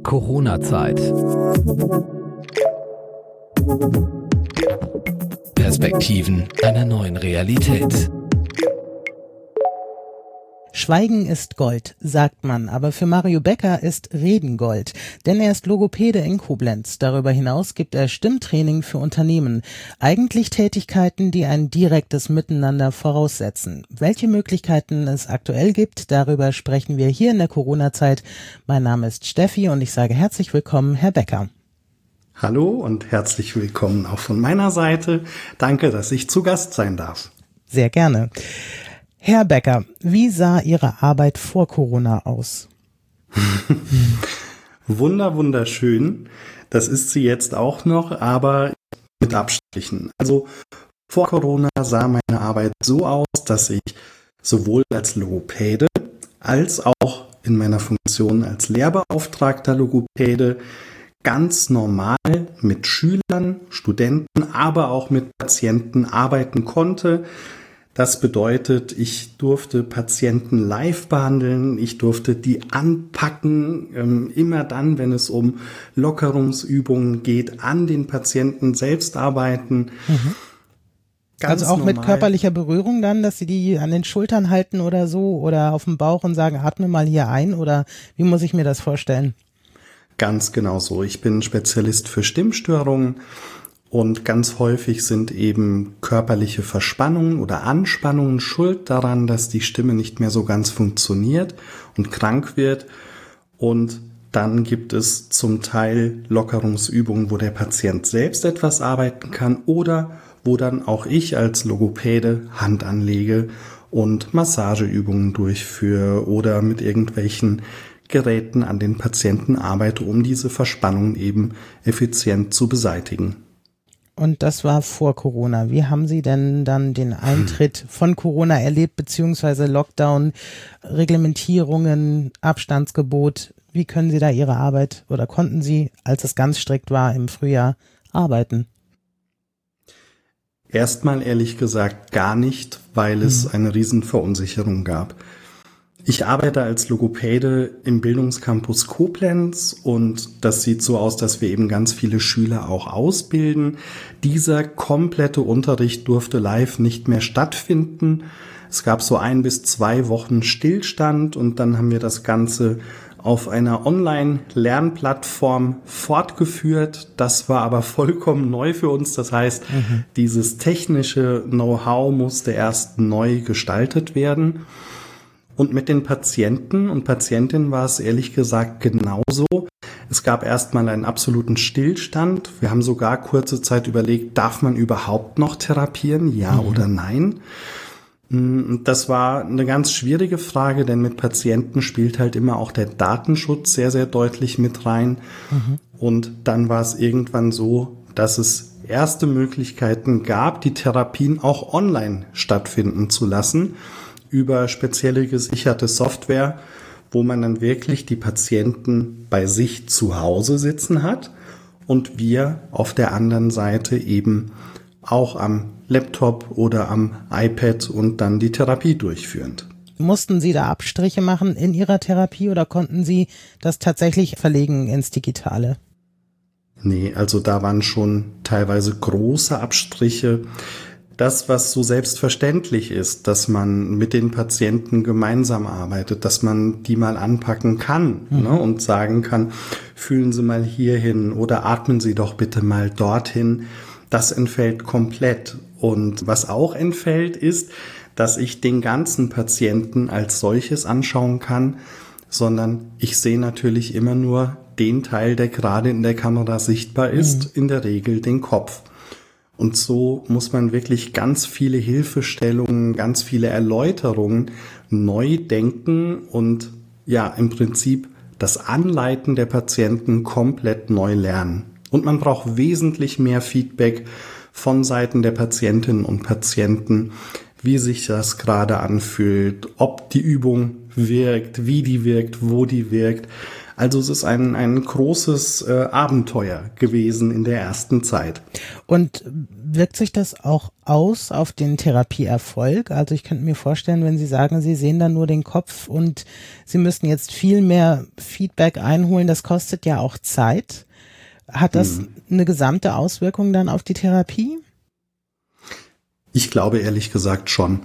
Corona-Zeit. Perspektiven einer neuen Realität. Schweigen ist Gold, sagt man, aber für Mario Becker ist Reden Gold, denn er ist Logopäde in Koblenz. Darüber hinaus gibt er Stimmtraining für Unternehmen, eigentlich Tätigkeiten, die ein direktes Miteinander voraussetzen. Welche Möglichkeiten es aktuell gibt, darüber sprechen wir hier in der Corona-Zeit. Mein Name ist Steffi und ich sage herzlich willkommen, Herr Becker. Hallo und herzlich willkommen auch von meiner Seite. Danke, dass ich zu Gast sein darf. Sehr gerne. Herr Becker, wie sah Ihre Arbeit vor Corona aus? Wunderschön. Das ist sie jetzt auch noch, aber mit Abstrichen. Also vor Corona sah meine Arbeit so aus, dass ich sowohl als Logopäde als auch in meiner Funktion als lehrbeauftragter Logopäde ganz normal mit Schülern, Studenten, aber auch mit Patienten arbeiten konnte. Das bedeutet, ich durfte Patienten live behandeln, ich durfte die anpacken, immer dann, wenn es um Lockerungsübungen geht, an den Patienten selbst arbeiten. Also auch normal. Mit körperlicher Berührung dann, dass Sie die an den Schultern halten oder so oder auf dem Bauch und sagen, atme mal hier ein, oder wie muss ich mir das vorstellen? Ganz genau so. Ich bin Spezialist für Stimmstörungen. Und ganz häufig sind eben körperliche Verspannungen oder Anspannungen schuld daran, dass die Stimme nicht mehr so ganz funktioniert und krank wird. Und dann gibt es zum Teil Lockerungsübungen, wo der Patient selbst etwas arbeiten kann oder wo dann auch ich als Logopäde Hand anlege und Massageübungen durchführe oder mit irgendwelchen Geräten an den Patienten arbeite, um diese Verspannungen eben effizient zu beseitigen. Und das war vor Corona. Wie haben Sie denn dann den Eintritt von Corona erlebt, beziehungsweise Lockdown, Reglementierungen, Abstandsgebot? Wie können Sie da Ihre Arbeit oder konnten Sie, als es ganz strikt war im Frühjahr, arbeiten? Erstmal ehrlich gesagt gar nicht, weil es eine Riesenverunsicherung gab. Ich arbeite als Logopäde im Bildungscampus Koblenz und das sieht so aus, dass wir eben ganz viele Schüler auch ausbilden. Dieser komplette Unterricht durfte live nicht mehr stattfinden. Es gab so 1 bis 2 Wochen Stillstand und dann haben wir das Ganze auf einer Online-Lernplattform fortgeführt. Das war aber vollkommen neu für uns. Das heißt, dieses technische Know-how musste erst neu gestaltet werden. Und mit den Patienten und Patientinnen war es ehrlich gesagt genauso. Es gab erstmal einen absoluten Stillstand. Wir haben sogar kurze Zeit überlegt, darf man überhaupt noch therapieren, ja oder nein? Das war eine ganz schwierige Frage, denn mit Patienten spielt halt immer auch der Datenschutz sehr, sehr deutlich mit rein. Und dann war es irgendwann so, dass es erste Möglichkeiten gab, die Therapien auch online stattfinden zu lassen, über spezielle gesicherte Software, wo man dann wirklich die Patienten bei sich zu Hause sitzen hat und wir auf der anderen Seite eben auch am Laptop oder am iPad und dann die Therapie durchführend. Mussten Sie da Abstriche machen in Ihrer Therapie oder konnten Sie das tatsächlich verlegen ins Digitale? Nee, also da waren schon teilweise große Abstriche. Das, was so selbstverständlich ist, dass man mit den Patienten gemeinsam arbeitet, dass man die mal anpacken kann, und sagen kann, fühlen Sie mal hierhin oder atmen Sie doch bitte mal dorthin, das entfällt komplett. Und was auch entfällt, ist, dass ich den ganzen Patienten als solches anschauen kann, sondern ich sehe natürlich immer nur den Teil, der gerade in der Kamera sichtbar ist, in der Regel den Kopf. Und so muss man wirklich ganz viele Hilfestellungen, ganz viele Erläuterungen neu denken und ja, im Prinzip das Anleiten der Patienten komplett neu lernen. Und man braucht wesentlich mehr Feedback von Seiten der Patientinnen und Patienten, wie sich das gerade anfühlt, ob die Übung wirkt, wie die wirkt, wo die wirkt. Also es ist ein großes Abenteuer gewesen in der ersten Zeit. Und wirkt sich das auch aus auf den Therapieerfolg? Also ich könnte mir vorstellen, wenn Sie sagen, Sie sehen dann nur den Kopf und Sie müssten jetzt viel mehr Feedback einholen, das kostet ja auch Zeit. Hat das eine gesamte Auswirkung dann auf die Therapie? Ich glaube ehrlich gesagt schon.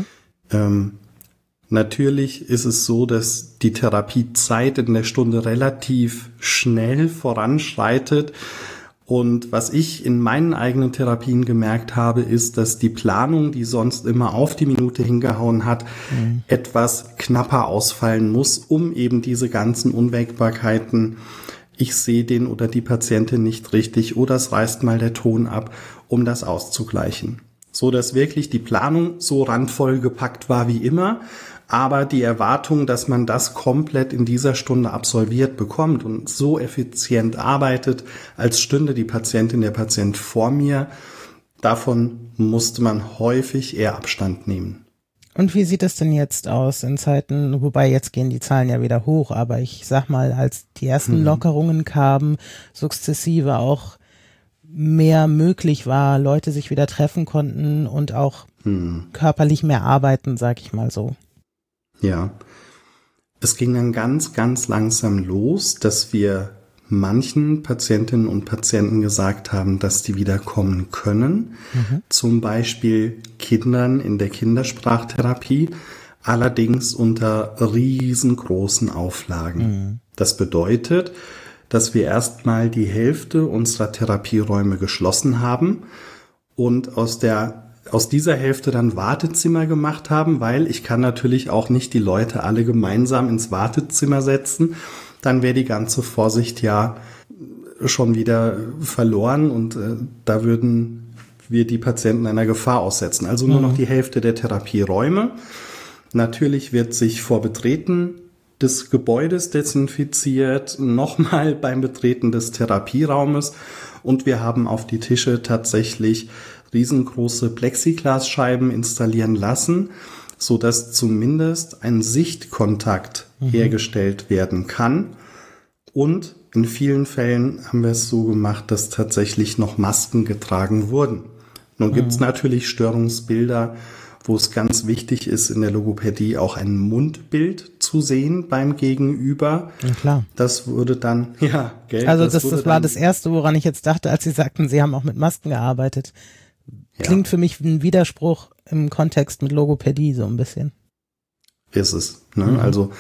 Natürlich ist es so, dass die Therapiezeit in der Stunde relativ schnell voranschreitet. Und was ich in meinen eigenen Therapien gemerkt habe, ist, dass die Planung, die sonst immer auf die Minute hingehauen hat, etwas knapper ausfallen muss, um eben diese ganzen Unwägbarkeiten, ich sehe den oder die Patientin nicht richtig oder es reißt mal der Ton ab, um das auszugleichen. So dass wirklich die Planung so randvoll gepackt war wie immer, aber die Erwartung, dass man das komplett in dieser Stunde absolviert bekommt und so effizient arbeitet, als stünde die Patientin, der Patient vor mir, davon musste man häufig eher Abstand nehmen. Und wie sieht es denn jetzt aus in Zeiten, wobei jetzt gehen die Zahlen ja wieder hoch, aber ich sag mal, als die ersten Lockerungen kamen, sukzessive auch mehr möglich war, Leute sich wieder treffen konnten und auch körperlich mehr arbeiten, sag ich mal so. Ja, es ging dann ganz, ganz langsam los, dass wir manchen Patientinnen und Patienten gesagt haben, dass die wieder kommen können. Zum Beispiel Kindern in der Kindersprachtherapie, allerdings unter riesengroßen Auflagen. Das bedeutet, dass wir erstmal die Hälfte unserer Therapieräume geschlossen haben und aus dieser Hälfte dann Wartezimmer gemacht haben, weil ich kann natürlich auch nicht die Leute alle gemeinsam ins Wartezimmer setzen. Dann wäre die ganze Vorsicht ja schon wieder verloren und da würden wir die Patienten einer Gefahr aussetzen. Also nur noch die Hälfte der Therapieräume. Natürlich wird sich vor Betreten des Gebäudes desinfiziert, nochmal beim Betreten des Therapieraumes und wir haben auf die Tische tatsächlich riesengroße Plexiglasscheiben installieren lassen, so dass zumindest ein Sichtkontakt hergestellt werden kann. Und in vielen Fällen haben wir es so gemacht, dass tatsächlich noch Masken getragen wurden. Nun gibt es natürlich Störungsbilder, wo es ganz wichtig ist, in der Logopädie auch ein Mundbild zu sehen beim Gegenüber. Ja, klar. Das würde dann, ja, gell. Also das war das Erste, woran ich jetzt dachte, als Sie sagten, Sie haben auch mit Masken gearbeitet. Klingt für mich wie ein Widerspruch im Kontext mit Logopädie so ein bisschen. Ist es, ne? Also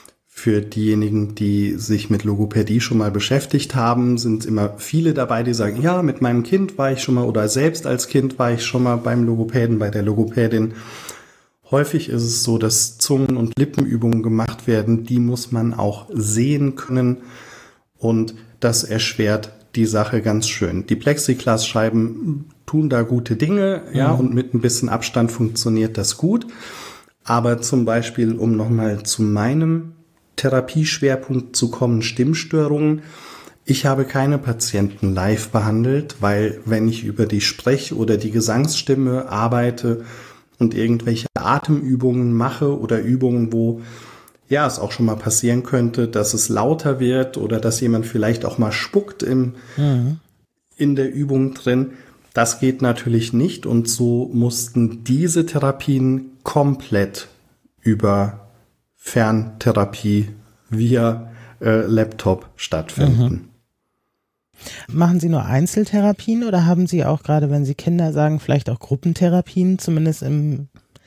für diejenigen, die sich mit Logopädie schon mal beschäftigt haben, sind immer viele dabei, die sagen, ja, mit meinem Kind war ich schon mal oder selbst als Kind war ich schon mal beim Logopäden, bei der Logopädin. Häufig ist es so, dass Zungen- und Lippenübungen gemacht werden, die muss man auch sehen können und das erschwert die Sache ganz schön. Die Plexiglasscheiben tun da gute Dinge, ja, und mit ein bisschen Abstand funktioniert das gut. Aber zum Beispiel, um nochmal zu meinem Therapieschwerpunkt zu kommen, Stimmstörungen. Ich habe keine Patienten live behandelt, weil wenn ich über die Sprech- oder die Gesangsstimme arbeite und irgendwelche Atemübungen mache oder Übungen, wo ja es auch schon mal passieren könnte, dass es lauter wird oder dass jemand vielleicht auch mal spuckt in der Übung drin, das geht natürlich nicht und so mussten diese Therapien komplett über Ferntherapie via Laptop stattfinden. Machen Sie nur Einzeltherapien oder haben Sie auch, gerade wenn Sie Kinder sagen, vielleicht auch Gruppentherapien, zumindest im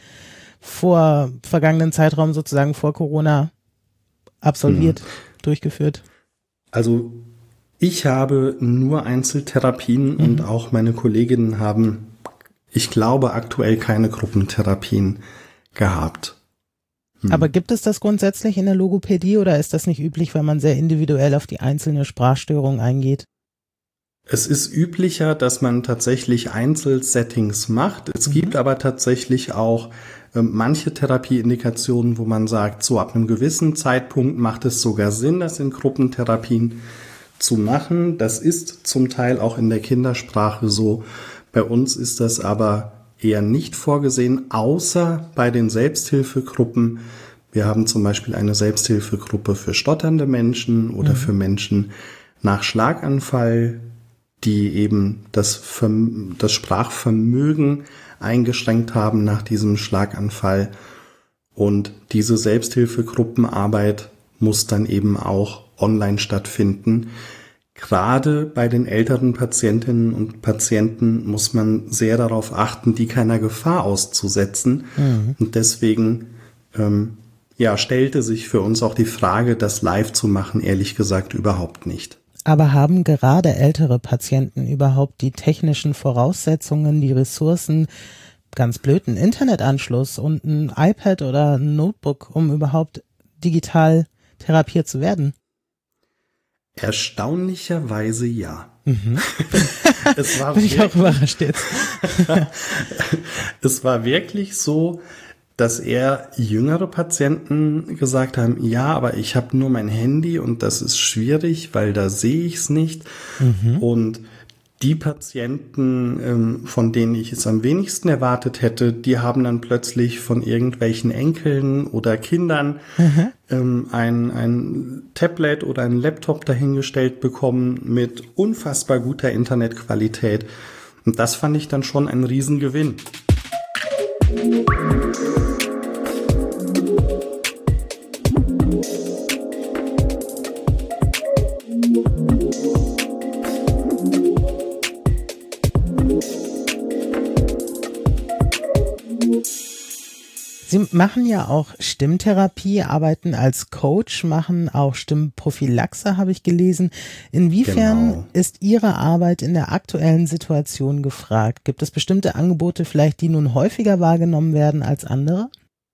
vergangenen Zeitraum sozusagen vor Corona absolviert, durchgeführt? Also ich habe nur Einzeltherapien und auch meine Kolleginnen haben, ich glaube, aktuell keine Gruppentherapien gehabt. Aber gibt es das grundsätzlich in der Logopädie oder ist das nicht üblich, weil man sehr individuell auf die einzelne Sprachstörung eingeht? Es ist üblicher, dass man tatsächlich Einzelsettings macht. Es gibt aber tatsächlich auch manche Therapieindikationen, wo man sagt, so ab einem gewissen Zeitpunkt macht es sogar Sinn, das in Gruppentherapien zu machen. Das ist zum Teil auch in der Kindersprache so. Bei uns ist das aber eher nicht vorgesehen, außer bei den Selbsthilfegruppen, Wir haben zum Beispiel eine Selbsthilfegruppe für stotternde Menschen oder für Menschen nach Schlaganfall, die eben das Sprachvermögen eingeschränkt haben nach diesem Schlaganfall. Und diese Selbsthilfegruppenarbeit muss dann eben auch online stattfinden. Gerade bei den älteren Patientinnen und Patienten muss man sehr darauf achten, die keiner Gefahr auszusetzen. Und deswegen stellte sich für uns auch die Frage, das live zu machen, ehrlich gesagt überhaupt nicht. Aber haben gerade ältere Patienten überhaupt die technischen Voraussetzungen, die Ressourcen, ganz blöd, einen Internetanschluss und ein iPad oder ein Notebook, um überhaupt digital therapiert zu werden? Erstaunlicherweise ja. Es war Bin ich auch überrascht jetzt. Es war wirklich so, dass eher jüngere Patienten gesagt haben, ja, aber ich habe nur mein Handy und das ist schwierig, weil da sehe ich es nicht. Und die Patienten, von denen ich es am wenigsten erwartet hätte, die haben dann plötzlich von irgendwelchen Enkeln oder Kindern ein Tablet oder ein Laptop dahingestellt bekommen mit unfassbar guter Internetqualität. Und das fand ich dann schon ein Riesengewinn. Sie machen ja auch Stimmtherapie, arbeiten als Coach, machen auch Stimmprophylaxe, habe ich gelesen. Inwiefern ist Ihre Arbeit in der aktuellen Situation gefragt? Gibt es bestimmte Angebote vielleicht, die nun häufiger wahrgenommen werden als andere?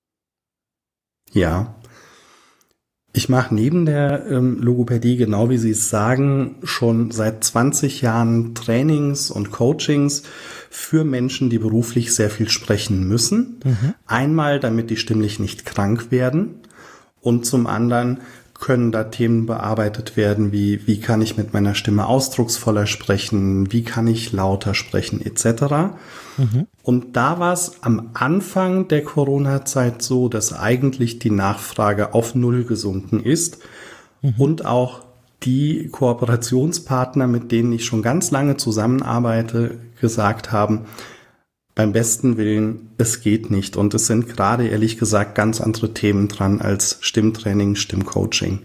Ja. Ich mache neben der Logopädie, genau wie Sie es sagen, schon seit 20 Jahren Trainings und Coachings für Menschen, die beruflich sehr viel sprechen müssen. Einmal, damit die stimmlich nicht krank werden, und zum anderen können da Themen bearbeitet werden, wie kann ich mit meiner Stimme ausdrucksvoller sprechen, wie kann ich lauter sprechen, etc. Und da war es am Anfang der Corona-Zeit so, dass eigentlich die Nachfrage auf Null gesunken ist und auch die Kooperationspartner, mit denen ich schon ganz lange zusammenarbeite, gesagt haben, beim besten Willen, es geht nicht. Und es sind gerade, ehrlich gesagt, ganz andere Themen dran als Stimmtraining, Stimmcoaching.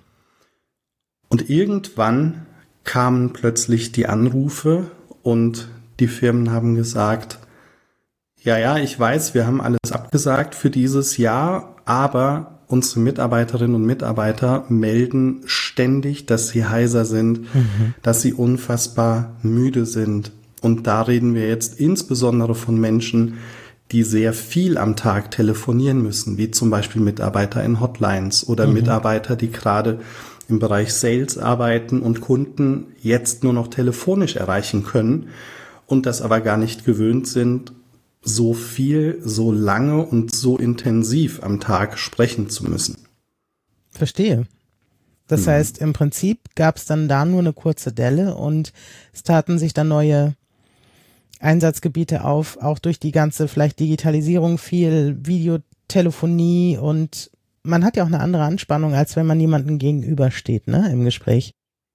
Und irgendwann kamen plötzlich die Anrufe und die Firmen haben gesagt, ja, ich weiß, wir haben alles abgesagt für dieses Jahr, aber unsere Mitarbeiterinnen und Mitarbeiter melden ständig, dass sie heiser sind, dass sie unfassbar müde sind. Und da reden wir jetzt insbesondere von Menschen, die sehr viel am Tag telefonieren müssen, wie zum Beispiel Mitarbeiter in Hotlines oder Mitarbeiter, die gerade im Bereich Sales arbeiten und Kunden jetzt nur noch telefonisch erreichen können und das aber gar nicht gewöhnt sind, so viel, so lange und so intensiv am Tag sprechen zu müssen. Verstehe. Das heißt, im Prinzip gab es dann da nur eine kurze Delle und es taten sich dann neue Einsatzgebiete auf, auch durch die ganze vielleicht Digitalisierung, viel Videotelefonie, und man hat ja auch eine andere Anspannung, als wenn man jemandem gegenübersteht, ne, im Gespräch.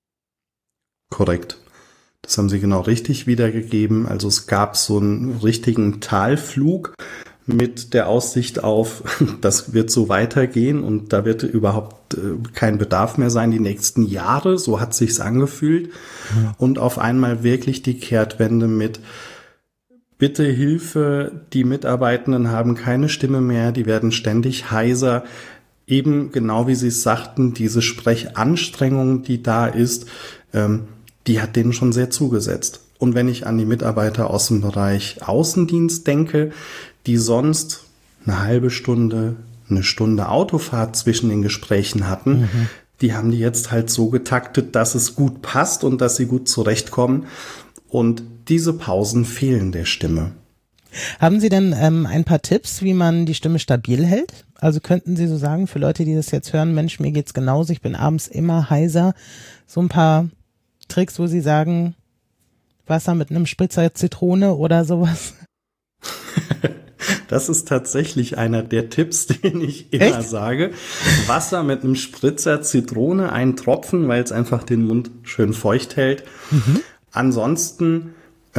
Korrekt. Das haben Sie genau richtig wiedergegeben. Also es gab so einen richtigen Talflug mit der Aussicht auf, das wird so weitergehen und da wird überhaupt kein Bedarf mehr sein die nächsten Jahre. So hat sich's angefühlt. Und auf einmal wirklich die Kehrtwende mit: Bitte Hilfe, die Mitarbeitenden haben keine Stimme mehr, die werden ständig heiser. Eben genau wie Sie es sagten, diese Sprechanstrengung, die da ist, die hat denen schon sehr zugesetzt. Und wenn ich an die Mitarbeiter aus dem Bereich Außendienst denke, die sonst eine halbe Stunde, eine Stunde Autofahrt zwischen den Gesprächen hatten, die haben die jetzt halt so getaktet, dass es gut passt und dass sie gut zurechtkommen. Und diese Pausen fehlen der Stimme. Haben Sie denn ein paar Tipps, wie man die Stimme stabil hält? Also könnten Sie so sagen, für Leute, die das jetzt hören, Mensch, mir geht's genauso, ich bin abends immer heiser, so ein paar Tricks, wo Sie sagen, Wasser mit einem Spritzer Zitrone oder sowas? Das ist tatsächlich einer der Tipps, den ich immer sage. Wasser mit einem Spritzer Zitrone, einen Tropfen, weil es einfach den Mund schön feucht hält. Ansonsten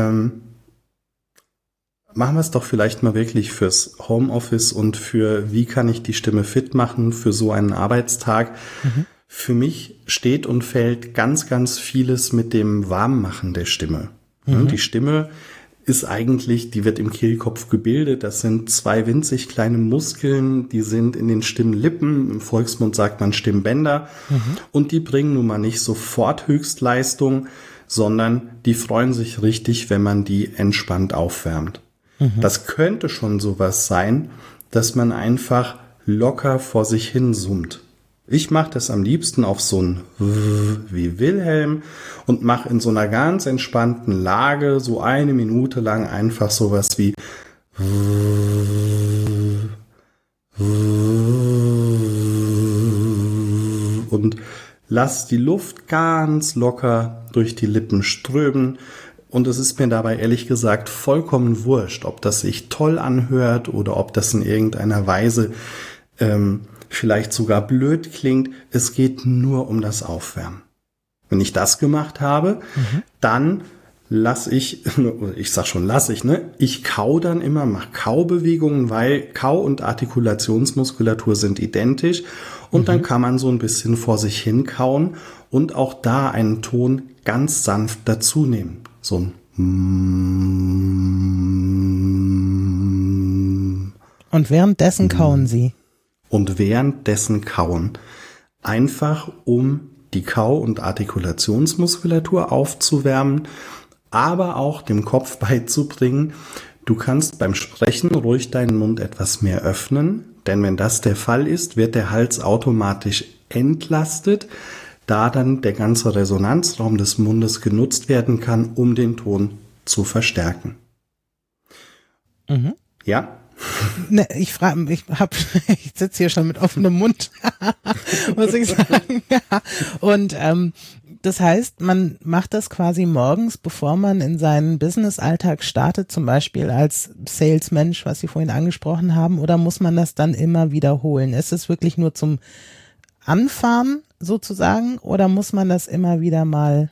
machen wir es doch vielleicht mal wirklich fürs Homeoffice und für wie kann ich die Stimme fit machen für so einen Arbeitstag. Für mich steht und fällt ganz, ganz vieles mit dem Warmmachen der Stimme. Die Stimme ist eigentlich, die wird im Kehlkopf gebildet. Das sind 2 winzig kleine Muskeln, die sind in den Stimmlippen. Im Volksmund sagt man Stimmbänder. Und die bringen nun mal nicht sofort Höchstleistung, sondern die freuen sich richtig, wenn man die entspannt aufwärmt. Das könnte schon sowas sein, dass man einfach locker vor sich hin summt. Ich mache das am liebsten auf so ein wie Wilhelm und mache in so einer ganz entspannten Lage so 1 Minute lang einfach sowas wie und lass die Luft ganz locker durch die Lippen strömen. Und es ist mir dabei ehrlich gesagt vollkommen wurscht, ob das sich toll anhört oder ob das in irgendeiner Weise vielleicht sogar blöd klingt. Es geht nur um das Aufwärmen. Wenn ich das gemacht habe, dann ich kau dann immer, mache Kaubewegungen, weil Kau- und Artikulationsmuskulatur sind identisch. Und dann kann man so ein bisschen vor sich hin kauen und auch da einen Ton ganz sanft dazu nehmen. So ein Und währenddessen kauen Sie? Und währenddessen kauen. Einfach um die Kau- und Artikulationsmuskulatur aufzuwärmen, aber auch dem Kopf beizubringen, du kannst beim Sprechen ruhig deinen Mund etwas mehr öffnen, denn wenn das der Fall ist, wird der Hals automatisch entlastet, da dann der ganze Resonanzraum des Mundes genutzt werden kann, um den Ton zu verstärken. Ja? Ne, ich sitze hier schon mit offenem Mund, muss ich sagen. Ja. Und das heißt, man macht das quasi morgens, bevor man in seinen Business-Alltag startet, zum Beispiel als Salesmensch, was Sie vorhin angesprochen haben, oder muss man das dann immer wiederholen? Ist es wirklich nur zum Anfahren sozusagen, oder muss man das immer wieder mal,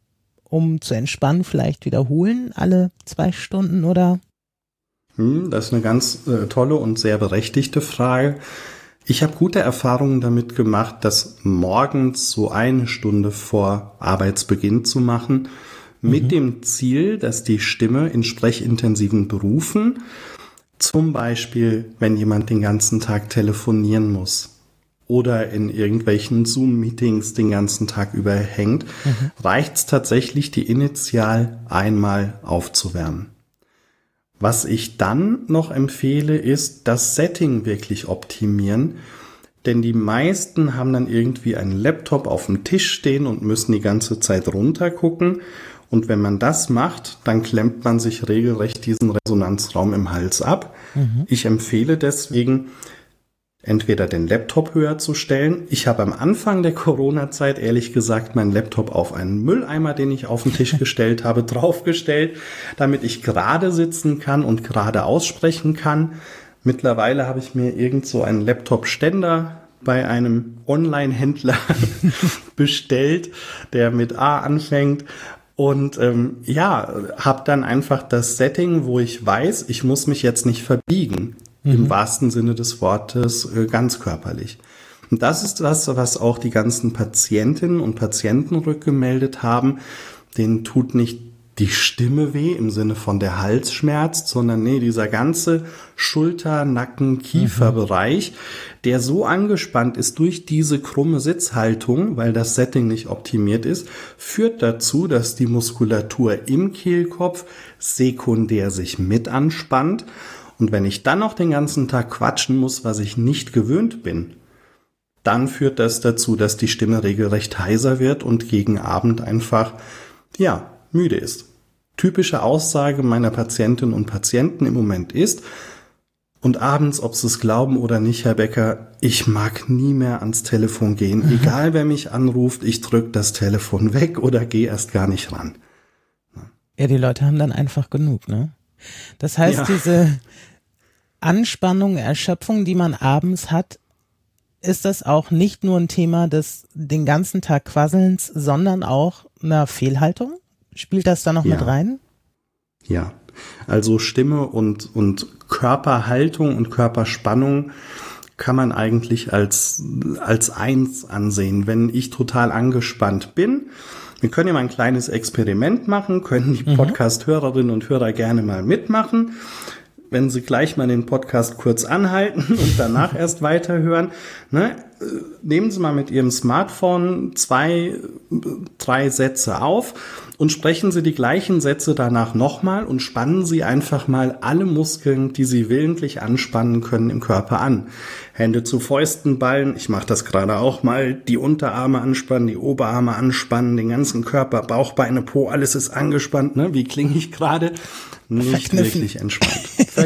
um zu entspannen, vielleicht wiederholen, alle 2 Stunden oder? Das ist eine ganz tolle und sehr berechtigte Frage. Ich habe gute Erfahrungen damit gemacht, das morgens so 1 Stunde vor Arbeitsbeginn zu machen, mit dem Ziel, dass die Stimme in sprechintensiven Berufen, zum Beispiel, wenn jemand den ganzen Tag telefonieren muss oder in irgendwelchen Zoom-Meetings den ganzen Tag über hängt, reicht es tatsächlich, die initial einmal aufzuwärmen. Was ich dann noch empfehle, ist das Setting wirklich optimieren, denn die meisten haben dann irgendwie einen Laptop auf dem Tisch stehen und müssen die ganze Zeit runter gucken. Und wenn man das macht, dann klemmt man sich regelrecht diesen Resonanzraum im Hals ab. Ich empfehle deswegen, entweder den Laptop höher zu stellen. Ich habe am Anfang der Corona-Zeit ehrlich gesagt meinen Laptop auf einen Mülleimer, den ich auf den Tisch gestellt habe, draufgestellt, damit ich gerade sitzen kann und gerade aussprechen kann. Mittlerweile habe ich mir irgend so einen Laptop-Ständer bei einem Online-Händler bestellt, der mit A anfängt. Und habe dann einfach das Setting, wo ich weiß, ich muss mich jetzt nicht verbiegen. Im wahrsten Sinne des Wortes ganz körperlich. Und das ist das, was auch die ganzen Patientinnen und Patienten rückgemeldet haben. Denen tut nicht die Stimme weh im Sinne von der Hals schmerzt, sondern dieser ganze Schulter-, Nacken-, Kieferbereich, der so angespannt ist durch diese krumme Sitzhaltung, weil das Setting nicht optimiert ist, führt dazu, dass die Muskulatur im Kehlkopf sekundär sich mit anspannt. Und wenn ich dann noch den ganzen Tag quatschen muss, was ich nicht gewöhnt bin, dann führt das dazu, dass die Stimme regelrecht heiser wird und gegen Abend einfach, müde ist. Typische Aussage meiner Patientinnen und Patienten im Moment ist, und abends, ob sie es glauben oder nicht, Herr Becker, ich mag nie mehr ans Telefon gehen. Egal, wer mich anruft, ich drücke das Telefon weg oder gehe erst gar nicht ran. Ja, die Leute haben dann einfach genug, ne? Das heißt, Anspannung, Erschöpfung, die man abends hat, ist das auch nicht nur ein Thema des den ganzen Tag Quasselns, sondern auch einer Fehlhaltung? Spielt das da noch mit rein? Ja, also Stimme und Körperhaltung und Körperspannung kann man eigentlich als eins ansehen. Wenn ich total angespannt bin, wir können ja mal ein kleines Experiment machen, können die Podcast-Hörerinnen und Hörer gerne mal mitmachen. Wenn Sie gleich mal den Podcast kurz anhalten und danach erst weiterhören, ne, nehmen Sie mal mit Ihrem Smartphone 2, 3 Sätze auf und sprechen Sie die gleichen Sätze danach nochmal und spannen Sie einfach mal alle Muskeln, die Sie willentlich anspannen können im Körper an. Hände zu Fäusten ballen, ich mache das gerade auch mal, die Unterarme anspannen, die Oberarme anspannen, den ganzen Körper, Bauch, Beine, Po, alles ist angespannt, ne? Wie klinge ich gerade? Nicht wirklich entspannt.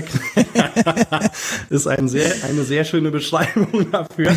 Ist eine sehr schöne Beschreibung dafür.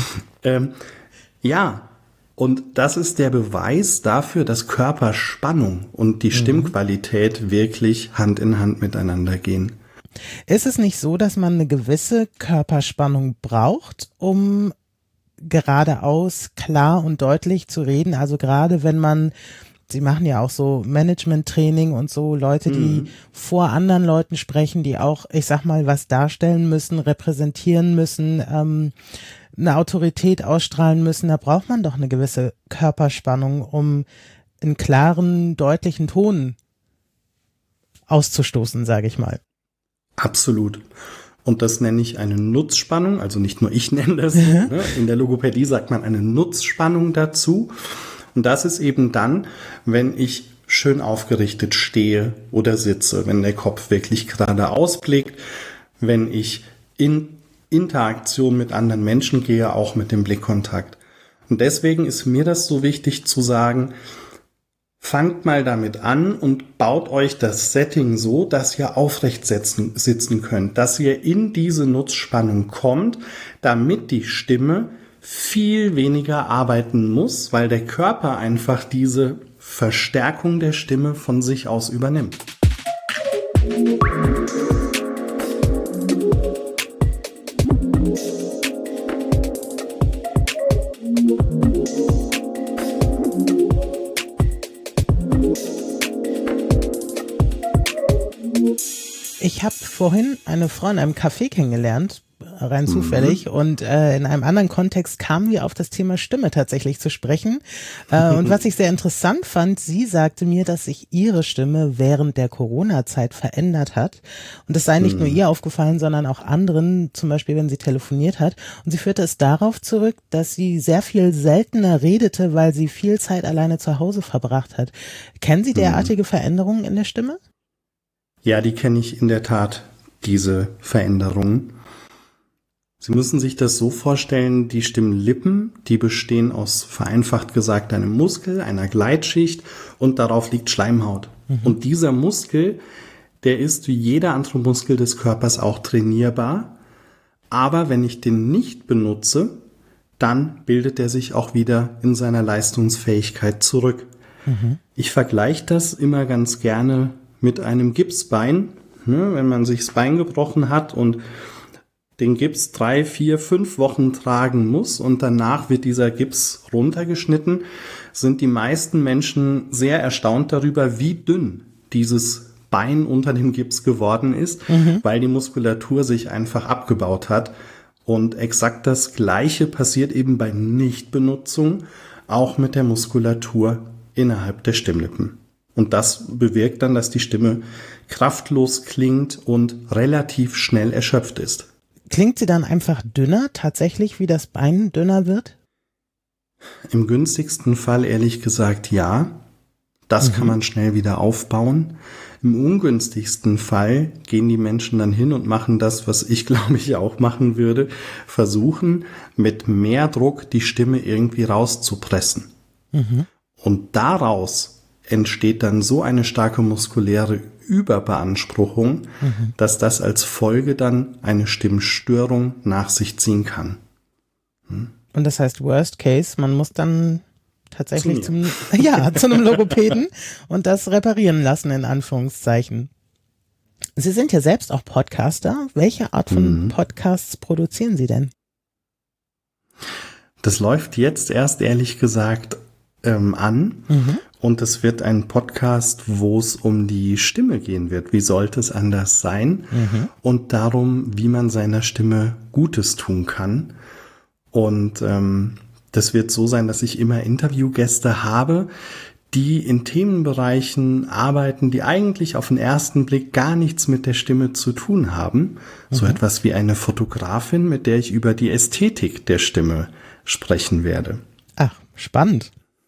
Ja, und das ist der Beweis dafür, dass Körperspannung und die Stimmqualität wirklich Hand in Hand miteinander gehen. Ist es nicht so, dass man eine gewisse Körperspannung braucht, um geradeaus klar und deutlich zu reden? Also gerade wenn man, Sie machen ja auch so Management-Training und so, Leute, die vor anderen Leuten sprechen, die auch, ich sag mal, was darstellen müssen, repräsentieren müssen, eine Autorität ausstrahlen müssen, da braucht man doch eine gewisse Körperspannung, um einen klaren, deutlichen Ton auszustoßen, sage ich mal. Absolut. Und das nenne ich eine Nutzspannung, also nicht nur ich nenne das, ne? In der Logopädie sagt man eine Nutzspannung dazu. Und das ist eben dann, wenn ich schön aufgerichtet stehe oder sitze, wenn der Kopf wirklich gerade ausblickt, wenn ich in Interaktion mit anderen Menschen gehe, auch mit dem Blickkontakt. Und deswegen ist mir das so wichtig zu sagen, fangt mal damit an und baut euch das Setting so, dass ihr aufrecht sitzen könnt, dass ihr in diese Nutzspannung kommt, damit die Stimme viel weniger arbeiten muss, weil der Körper einfach diese Verstärkung der Stimme von sich aus übernimmt. Ich habe vorhin eine Frau in einem Café kennengelernt, rein zufällig, und in einem anderen Kontext kamen wir auf das Thema Stimme tatsächlich zu sprechen. Und was ich sehr interessant fand, sie sagte mir, dass sich ihre Stimme während der Corona-Zeit verändert hat. Und das sei nicht nur ihr aufgefallen, sondern auch anderen, zum Beispiel, wenn sie telefoniert hat. Und sie führte es darauf zurück, dass sie sehr viel seltener redete, weil sie viel Zeit alleine zu Hause verbracht hat. Kennen Sie derartige Veränderungen in der Stimme? Ja, die kenne ich in der Tat, diese Veränderungen. Sie müssen sich das so vorstellen, die Stimmlippen, die bestehen aus, vereinfacht gesagt, einem Muskel, einer Gleitschicht und darauf liegt Schleimhaut. Und dieser Muskel, der ist wie jeder andere Muskel des Körpers auch trainierbar. Aber wenn ich den nicht benutze, dann bildet er sich auch wieder in seiner Leistungsfähigkeit zurück. Ich vergleiche das immer ganz gerne mit einem Gipsbein, wenn man sich das Bein gebrochen hat und den Gips 3, 4, 5 Wochen tragen muss und danach wird dieser Gips runtergeschnitten, sind die meisten Menschen sehr erstaunt darüber, wie dünn dieses Bein unter dem Gips geworden ist, weil die Muskulatur sich einfach abgebaut hat. Und exakt das Gleiche passiert eben bei Nichtbenutzung, auch mit der Muskulatur innerhalb der Stimmlippen. Und das bewirkt dann, dass die Stimme kraftlos klingt und relativ schnell erschöpft ist. Klingt sie dann einfach dünner, tatsächlich, wie das Bein dünner wird? Im günstigsten Fall ehrlich gesagt ja. Das kann man schnell wieder aufbauen. Im ungünstigsten Fall gehen die Menschen dann hin und machen das, was ich glaube ich auch machen würde, versuchen mit mehr Druck die Stimme irgendwie rauszupressen. Und daraus entsteht dann so eine starke muskuläre Überbeanspruchung, dass das als Folge dann eine Stimmstörung nach sich ziehen kann. Und das heißt Worst Case, man muss dann tatsächlich zu einem Logopäden und das reparieren lassen, in Anführungszeichen. Sie sind ja selbst auch Podcaster. Welche Art von Podcasts produzieren Sie denn? Das läuft jetzt erst, ehrlich gesagt, an. Und es wird ein Podcast, wo es um die Stimme gehen wird. Wie sollte es anders sein? Und darum, wie man seiner Stimme Gutes tun kann. Und das wird so sein, dass ich immer Interviewgäste habe, die in Themenbereichen arbeiten, die eigentlich auf den ersten Blick gar nichts mit der Stimme zu tun haben. So etwas wie eine Fotografin, mit der ich über die Ästhetik der Stimme sprechen werde. Ach, spannend.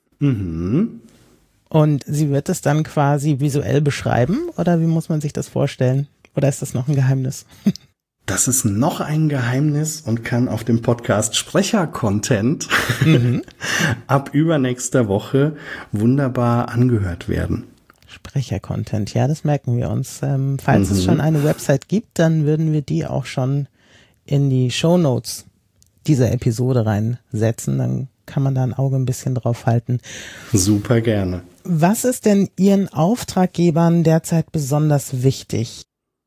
Und sie wird es dann quasi visuell beschreiben oder wie muss man sich das vorstellen? Oder ist das noch ein Geheimnis? Das ist noch ein Geheimnis und kann auf dem Podcast Sprecher-Content ab übernächster Woche wunderbar angehört werden. Sprecher-Content, ja, das merken wir uns. Falls es schon eine Website gibt, dann würden wir die auch schon in die Shownotes dieser Episode reinsetzen. Dann kann man da ein Auge ein bisschen drauf halten. Super gerne. Was ist denn Ihren Auftraggebern derzeit besonders wichtig?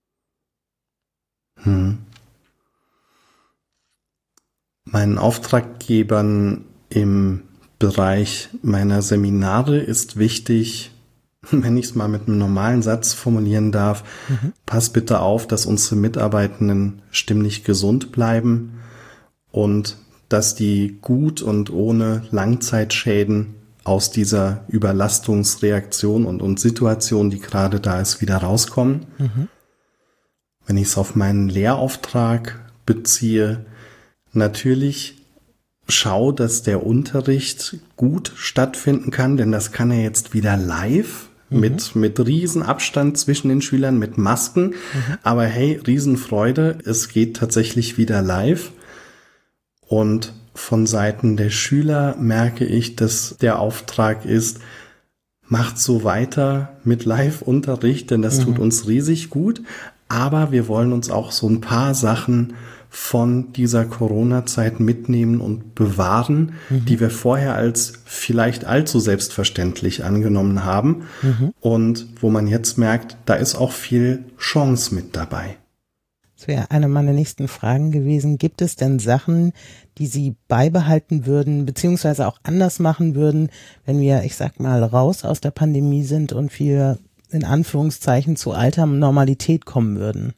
Meinen Auftraggebern im Bereich meiner Seminare ist wichtig, wenn ich es mal mit einem normalen Satz formulieren darf, pass bitte auf, dass unsere Mitarbeitenden stimmlich gesund bleiben und dass die gut und ohne Langzeitschäden aus dieser Überlastungsreaktion und Situation, die gerade da ist, wieder rauskommen. Wenn ich es auf meinen Lehrauftrag beziehe, natürlich schau, dass der Unterricht gut stattfinden kann, denn das kann er jetzt wieder live mit riesen Abstand zwischen den Schülern, mit Masken. Aber hey, Riesenfreude, es geht tatsächlich wieder live. Und von Seiten der Schüler merke ich, dass der Auftrag ist, macht so weiter mit Live-Unterricht, denn das tut uns riesig gut. Aber wir wollen uns auch so ein paar Sachen von dieser Corona-Zeit mitnehmen und bewahren, die wir vorher als vielleicht allzu selbstverständlich angenommen haben. Und wo man jetzt merkt, da ist auch viel Chance mit dabei. Das wäre eine meiner nächsten Fragen gewesen. Gibt es denn Sachen, die Sie beibehalten würden, beziehungsweise auch anders machen würden, wenn wir, ich sag mal, raus aus der Pandemie sind und wir in Anführungszeichen zu alter Normalität kommen würden?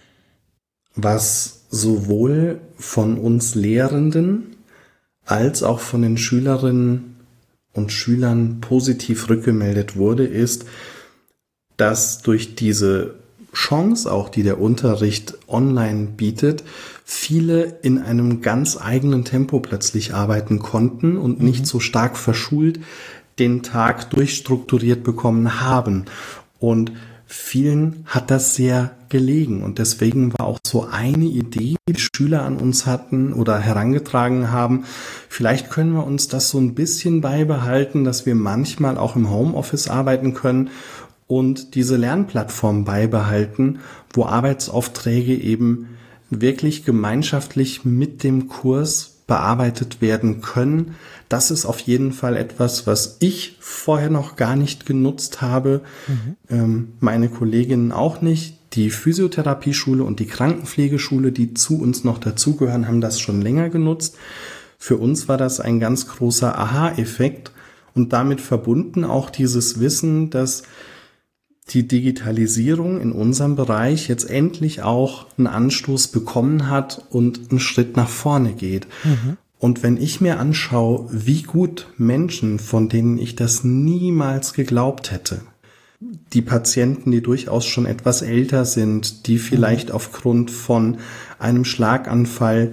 Was sowohl von uns Lehrenden als auch von den Schülerinnen und Schülern positiv rückgemeldet wurde, ist, dass durch diese Chance auch, die der Unterricht online bietet, viele in einem ganz eigenen Tempo plötzlich arbeiten konnten und nicht so stark verschult den Tag durchstrukturiert bekommen haben. Und vielen hat das sehr gelegen. Und deswegen war auch so eine Idee, die die Schüler an uns hatten oder herangetragen haben, vielleicht können wir uns das so ein bisschen beibehalten, dass wir manchmal auch im Homeoffice arbeiten können und diese Lernplattform beibehalten, wo Arbeitsaufträge eben wirklich gemeinschaftlich mit dem Kurs bearbeitet werden können. Das ist auf jeden Fall etwas, was ich vorher noch gar nicht genutzt habe. Meine Kolleginnen auch nicht. Die Physiotherapieschule und die Krankenpflegeschule, die zu uns noch dazugehören, haben das schon länger genutzt. Für uns war das ein ganz großer Aha-Effekt und damit verbunden auch dieses Wissen, dass die Digitalisierung in unserem Bereich jetzt endlich auch einen Anstoß bekommen hat und einen Schritt nach vorne geht. Und wenn ich mir anschaue, wie gut Menschen, von denen ich das niemals geglaubt hätte, die Patienten, die durchaus schon etwas älter sind, die vielleicht aufgrund von einem Schlaganfall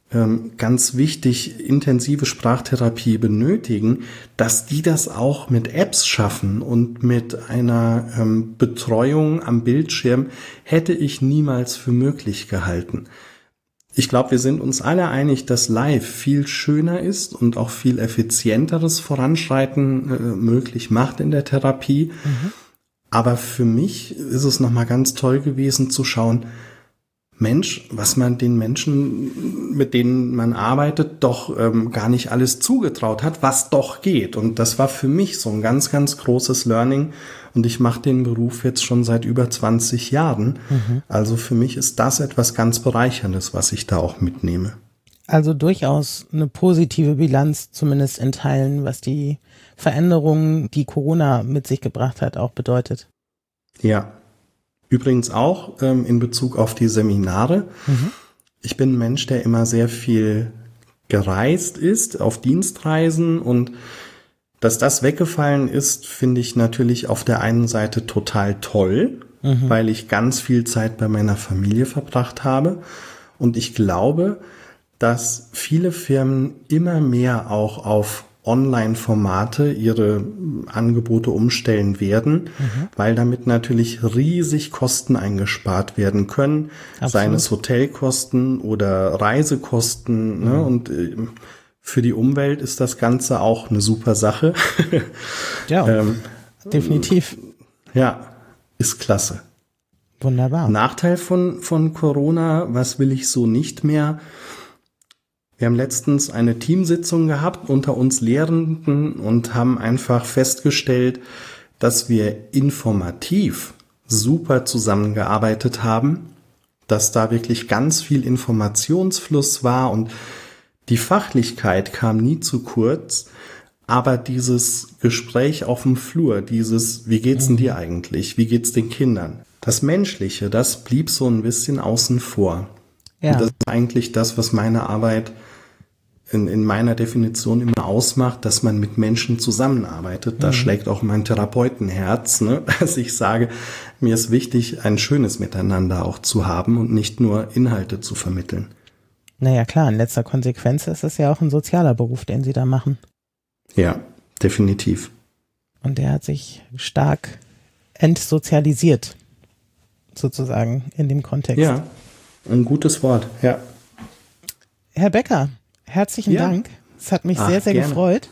ganz wichtig intensive Sprachtherapie benötigen, dass die das auch mit Apps schaffen und mit einer Betreuung am Bildschirm, hätte ich niemals für möglich gehalten. Ich glaube, wir sind uns alle einig, dass live viel schöner ist und auch viel effizienteres Voranschreiten möglich macht in der Therapie. Aber für mich ist es nochmal ganz toll gewesen zu schauen, Mensch, was man den Menschen, mit denen man arbeitet, doch gar nicht alles zugetraut hat, was doch geht. Und das war für mich so ein ganz, ganz großes Learning. Und ich mache den Beruf jetzt schon seit über 20 Jahren. Also für mich ist das etwas ganz Bereicherndes, was ich da auch mitnehme. Also durchaus eine positive Bilanz, zumindest in Teilen, was die Veränderungen, die Corona mit sich gebracht hat, auch bedeutet. Ja. Übrigens auch in Bezug auf die Seminare. Ich bin ein Mensch, der immer sehr viel gereist ist, auf Dienstreisen, und dass das weggefallen ist, finde ich natürlich auf der einen Seite total toll, weil ich ganz viel Zeit bei meiner Familie verbracht habe, und ich glaube, dass viele Firmen immer mehr auch auf Online-Formate ihre Angebote umstellen werden, weil damit natürlich riesig Kosten eingespart werden können, seien es Hotelkosten oder Reisekosten, ne? Und für die Umwelt ist das Ganze auch eine super Sache. Ja, definitiv. Ja, ist klasse. Wunderbar. Nachteil von Corona, was will ich so nicht mehr? Wir haben letztens eine Teamsitzung gehabt unter uns Lehrenden und haben einfach festgestellt, dass wir informativ super zusammengearbeitet haben, dass da wirklich ganz viel Informationsfluss war und die Fachlichkeit kam nie zu kurz, aber dieses Gespräch auf dem Flur, dieses, wie geht's denn dir eigentlich, wie geht's den Kindern? Das Menschliche, das blieb so ein bisschen außen vor. Ja. Und das ist eigentlich das, was meine Arbeit in meiner Definition immer ausmacht, dass man mit Menschen zusammenarbeitet. Da schlägt auch mein Therapeutenherz, ne? Dass ich sage, mir ist wichtig, ein schönes Miteinander auch zu haben und nicht nur Inhalte zu vermitteln. Naja, klar, in letzter Konsequenz ist es ja auch ein sozialer Beruf, den Sie da machen. Ja, definitiv. Und der hat sich stark entsozialisiert, sozusagen, in dem Kontext. Ja, ein gutes Wort, ja. Herr Becker, herzlichen Dank. Es hat mich sehr, sehr gerne gefreut.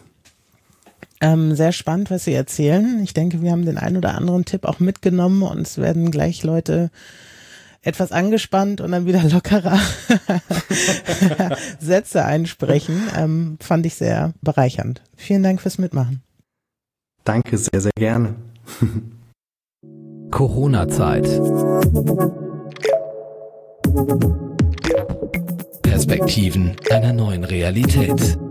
Sehr spannend, was Sie erzählen. Ich denke, wir haben den einen oder anderen Tipp auch mitgenommen und es werden gleich Leute etwas angespannt und dann wieder lockerer Sätze einsprechen. Fand ich sehr bereichernd. Vielen Dank fürs Mitmachen. Danke, sehr, sehr gerne. Corona-Zeit. Perspektiven einer neuen Realität.